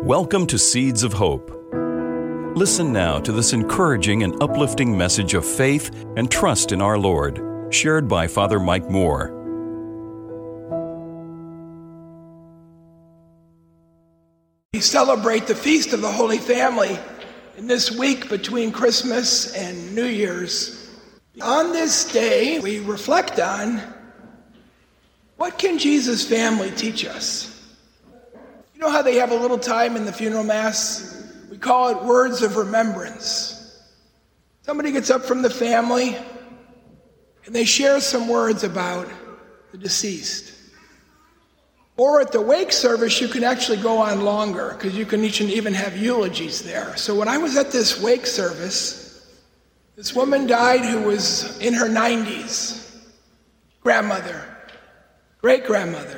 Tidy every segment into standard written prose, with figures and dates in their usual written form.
Welcome to Seeds of Hope. Listen now to this encouraging and uplifting message of faith and trust in our Lord, shared by Father Mike Moore. We celebrate the Feast of the Holy Family in this week between Christmas and New Year's. On this day, we reflect on what can Jesus' family teach us? You know how they have a little time in the funeral mass? We call it words of remembrance. Somebody gets up from the family and they share some words about the deceased. Or at the wake service, you can actually go on longer because you can even have eulogies there. So when I was at this wake service, this woman died who was in her 90s, grandmother, great-grandmother.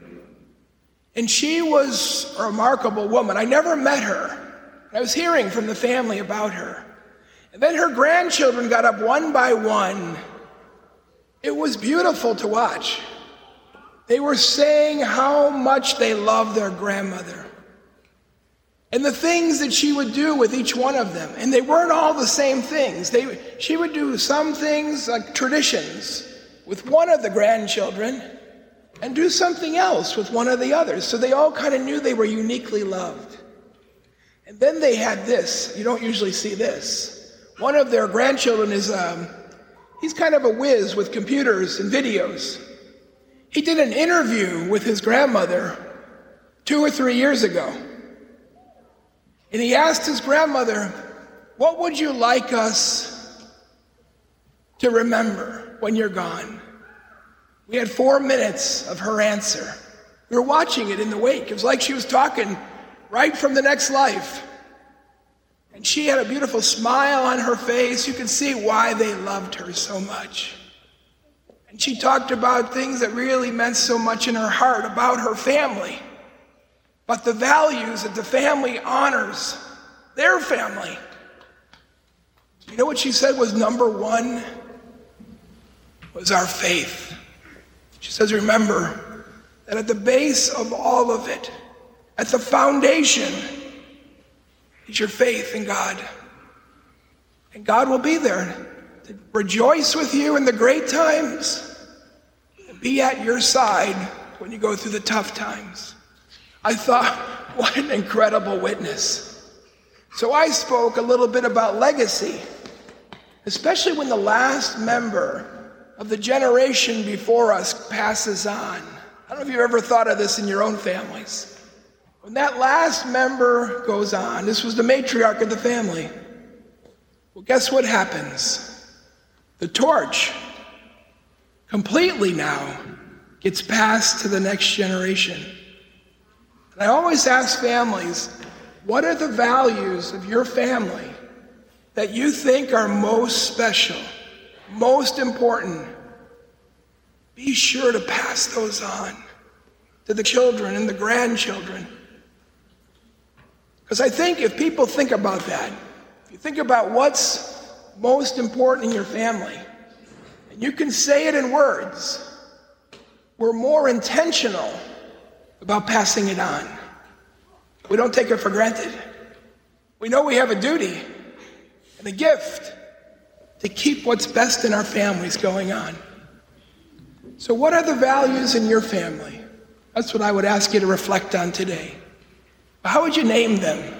And she was a remarkable woman. I never met her. I was hearing from the family about her. And then her grandchildren got up one by one. It was beautiful to watch. They were saying how much they loved their grandmother and the things that she would do with each one of them. And they weren't all the same things. She would do some things like traditions with one of the grandchildren and do something else with one of the others. So they all kind of knew they were uniquely loved. And then they had this. You don't usually see this. One of their grandchildren is, he's kind of a whiz with computers and videos. He did an interview with his grandmother 2 or 3 years ago. And he asked his grandmother, "What would you like us to remember when you're gone?" We had 4 minutes of her answer. We were watching it in the wake. It was like she was talking right from the next life. And she had a beautiful smile on her face. You could see why they loved her so much. And she talked about things that really meant so much in her heart about her family, but the values that the family honors their family. You know what she said was number one? Was our faith. She says, remember that at the base of all of it, at the foundation, is your faith in God. And God will be there to rejoice with you in the great times and be at your side when you go through the tough times. I thought, what an incredible witness. So I spoke a little bit about legacy, especially when the last member of the generation before us passes on. I don't know if you've ever thought of this in your own families. When that last member goes on, this was the matriarch of the family. Well, guess what happens? The torch completely now gets passed to the next generation. And I always ask families, what are the values of your family that you think are most special, most important? Be sure to pass those on to the children and the grandchildren. Because I think if people think about that, if you think about what's most important in your family, and you can say it in words, we're more intentional about passing it on. We don't take it for granted. We know we have a duty and a gift to keep what's best in our families going on. So what are the values in your family? That's what I would ask you to reflect on today. How would you name them?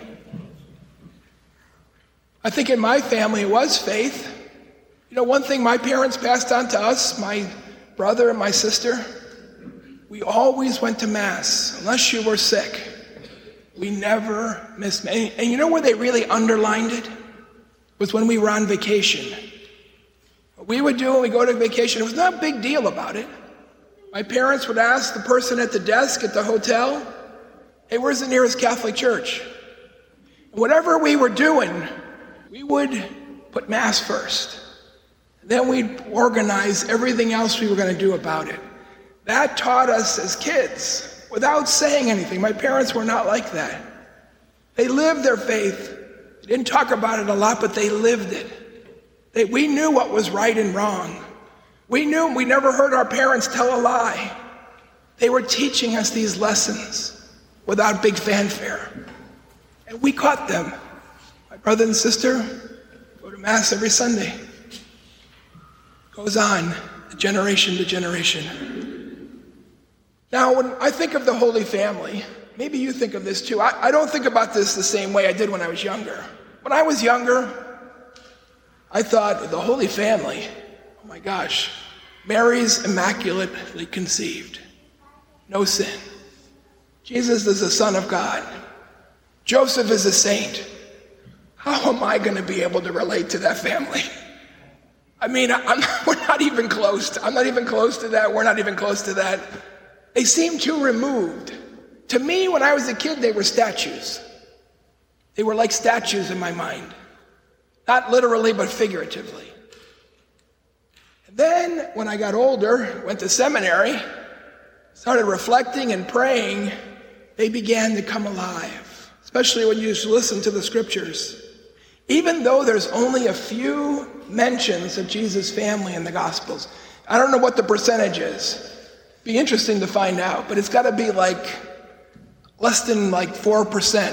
I think in my family it was faith. You know, one thing my parents passed on to us, my brother and my sister, we always went to Mass, unless you were sick. We never missed. And you know where they really underlined it? Was when we were on vacation. What we would do when we go to vacation, it was not a big deal about it. My parents would ask the person at the desk at the hotel, "Hey, where's the nearest Catholic church?" And whatever we were doing, we would put Mass first. Then we'd organize everything else we were going to do about it. That taught us as kids, without saying anything. My parents were not like that. They lived their faith. They didn't talk about it a lot, but they lived it. We knew what was right and wrong. We never heard our parents tell a lie. They were teaching us these lessons without big fanfare. And we caught them. My brother and sister go to Mass every Sunday. Goes on, generation to generation. Now, when I think of the Holy Family, maybe you think of this too. I don't think about this the same way I did when I was younger. When I was younger, I thought the Holy Family, oh my gosh, Mary's immaculately conceived. No sin. Jesus is the Son of God. Joseph is a saint. How am I going to be able to relate to that family? I mean, we're not even close. I'm not even close to that. We're not even close to that. They seem too removed. To me, when I was a kid, they were statues. They were like statues in my mind. Not literally, but figuratively. And then, when I got older, went to seminary, started reflecting and praying, they began to come alive, especially when you listen to the scriptures. Even though there's only a few mentions of Jesus' family in the Gospels, I don't know what the percentage is. Be interesting to find out, but it's got to be like less than like 4% or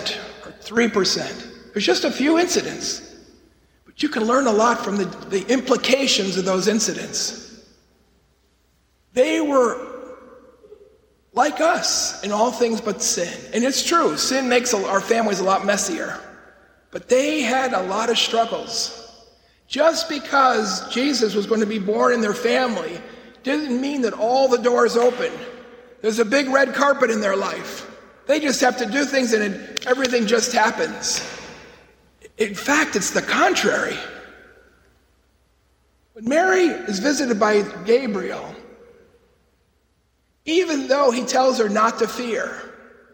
3%. There's just a few incidents, but you can learn a lot from the implications of those incidents. They were like us in all things but sin. And it's true, sin makes our families a lot messier. But they had a lot of struggles. Just because Jesus was going to be born in their family didn't mean that all the doors open. There's a big red carpet in their life. They just have to do things and everything just happens. In fact, it's the contrary. When Mary is visited by Gabriel, even though he tells her not to fear,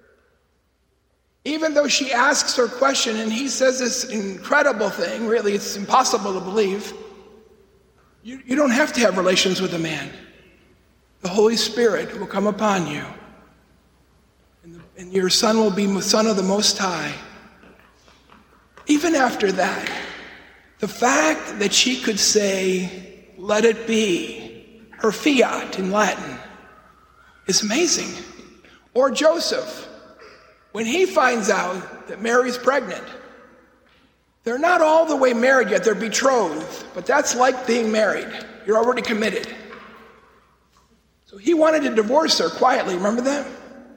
even though she asks her question and he says this incredible thing, really it's impossible to believe, you don't have to have relations with a man. The Holy Spirit will come upon you, and your son will be the Son of the Most High. Even after that, the fact that she could say, "Let it be," her fiat in Latin, is amazing. Or Joseph, when he finds out that Mary's pregnant, they're not all the way married yet, they're betrothed, but that's like being married. You're already committed. So he wanted to divorce her quietly, remember that?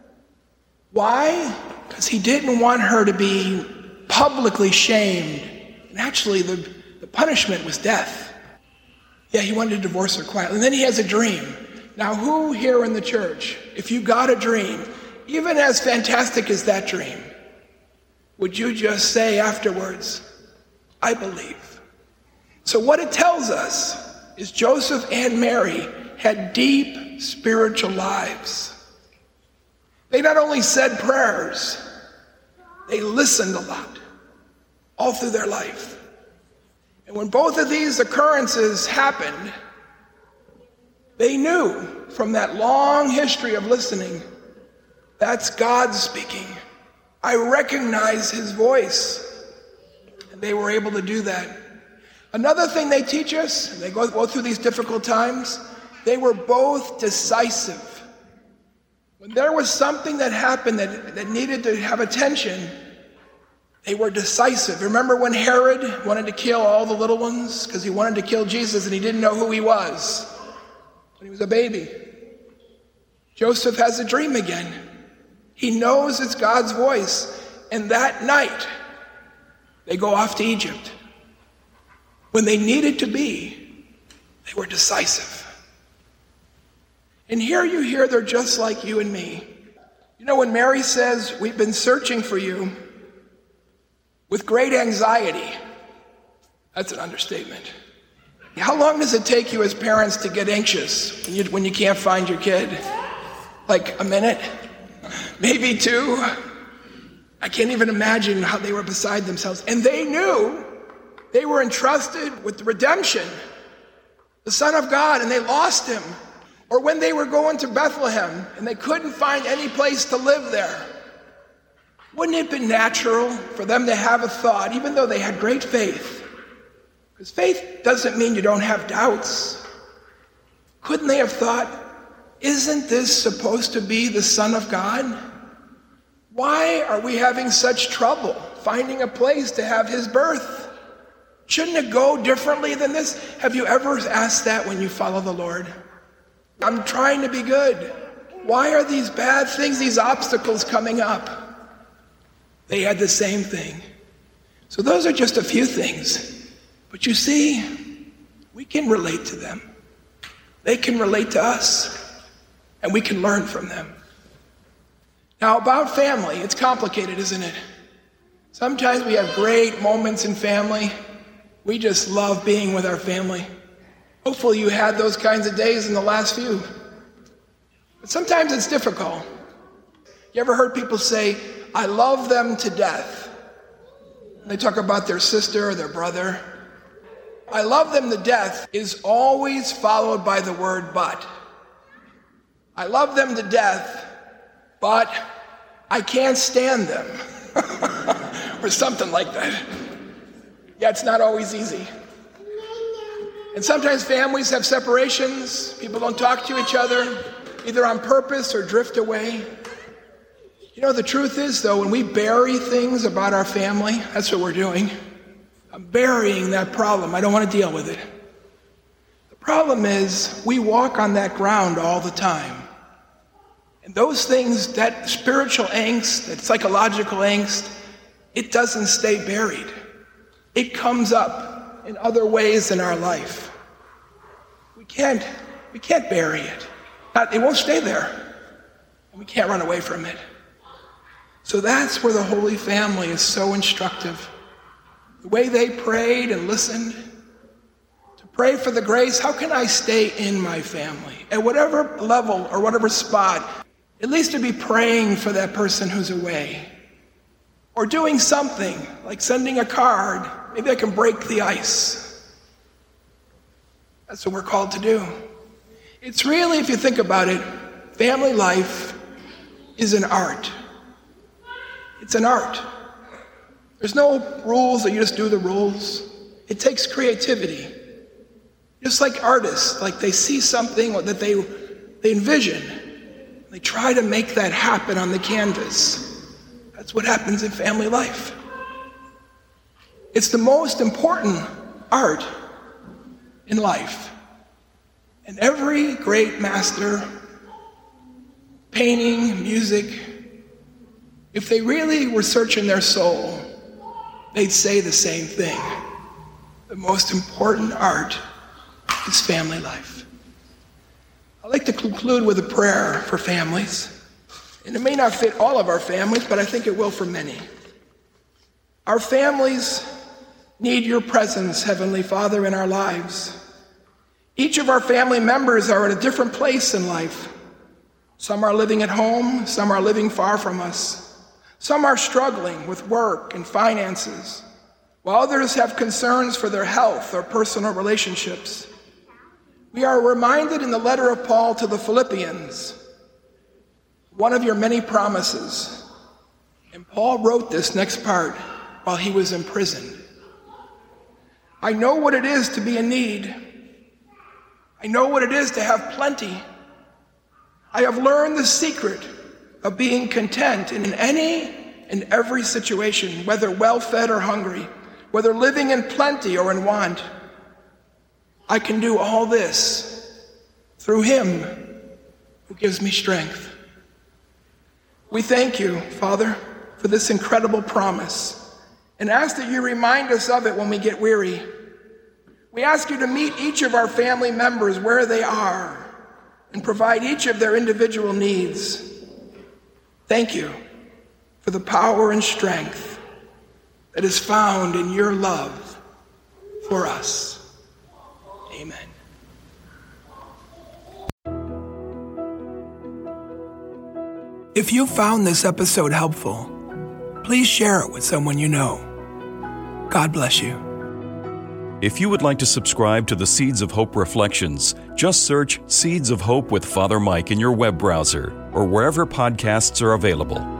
Why? Because he didn't want her to be publicly shamed. And actually, the punishment was death. Yeah, he wanted to divorce her quietly. And then he has a dream. Now, who here in the church, if you got a dream, even as fantastic as that dream, would you just say afterwards, "I believe"? So what it tells us is Joseph and Mary had deep spiritual lives. They not only said prayers, they listened a lot, all through their life. And when both of these occurrences happened, they knew from that long history of listening, that's God speaking. I recognize his voice. And they were able to do that. Another thing they teach us, and they go through these difficult times, they were both decisive. When there was something that happened that needed to have attention, they were decisive. Remember when Herod wanted to kill all the little ones because he wanted to kill Jesus and he didn't know who he was when he was a baby? Joseph has a dream again. He knows it's God's voice. And that night, they go off to Egypt. When they needed to be, they were decisive. And here you hear they're just like you and me. You know, when Mary says, "We've been searching for you with great anxiety," that's an understatement. How long does it take you as parents to get anxious when you can't find your kid? Like a minute? Maybe 2? I can't even imagine how they were beside themselves. And they knew they were entrusted with the redemption, the Son of God, and they lost him. Or when they were going to Bethlehem and they couldn't find any place to live there, wouldn't it have been natural for them to have a thought, even though they had great faith? Because faith doesn't mean you don't have doubts. Couldn't they have thought, isn't this supposed to be the Son of God? Why are we having such trouble finding a place to have his birth. Shouldn't it go differently than this? Have you ever asked that when you follow the Lord? I'm trying to be good. Why are these bad things, these obstacles coming up? They had the same thing. So those are just a few things. But you see, we can relate to them. They can relate to us, and we can learn from them. Now, about family, it's complicated, isn't it? Sometimes we have great moments in family. We just love being with our family. Hopefully you had those kinds of days in the last few. But sometimes it's difficult. You ever heard people say, I love them to death? They talk about their sister or their brother. I love them to death is always followed by the word but. I love them to death, but I can't stand them. Or something like that. Yeah, it's not always easy. And sometimes families have separations. People don't talk to each other, either on purpose or drift away. You know, the truth is, though, when we bury things about our family, that's what we're doing. I'm burying that problem. I don't want to deal with it. The problem is we walk on that ground all the time. And those things, that spiritual angst, that psychological angst, it doesn't stay buried. It comes up in other ways in our life. We can't bury it. It won't stay there. And we can't run away from it. So that's where the Holy Family is so instructive. The way they prayed and listened, to pray for the grace, how can I stay in my family? At whatever level or whatever spot, at least to be praying for that person who's away. Or doing something, like sending a card. Maybe I can break the ice. That's what we're called to do. It's really, if you think about it, family life is an art. It's an art. There's no rules that you just do the rules. It takes creativity. Just like artists, like they see something that they envision. They try to make that happen on the canvas. That's what happens in family life. It's the most important art in life. And every great master, painting, music, if they really were searching their soul, they'd say the same thing. The most important art is family life. I'd like to conclude with a prayer for families. And it may not fit all of our families, but I think it will for many. Our families need your presence, Heavenly Father, in our lives. Each of our family members are at a different place in life. Some are living at home, some are living far from us. Some are struggling with work and finances, while others have concerns for their health or personal relationships. We are reminded in the letter of Paul to the Philippians, one of your many promises. And Paul wrote this next part while he was imprisoned. I know what it is to be in need. I know what it is to have plenty. I have learned the secret of being content in any and every situation, whether well-fed or hungry, whether living in plenty or in want. I can do all this through him who gives me strength. We thank you, Father, for this incredible promise, and ask that you remind us of it when we get weary. We ask you to meet each of our family members where they are and provide each of their individual needs. Thank you for the power and strength that is found in your love for us. Amen. If you found this episode helpful, please share it with someone you know. God bless you. If you would like to subscribe to the Seeds of Hope Reflections, just search Seeds of Hope with Father Mike in your web browser or wherever podcasts are available.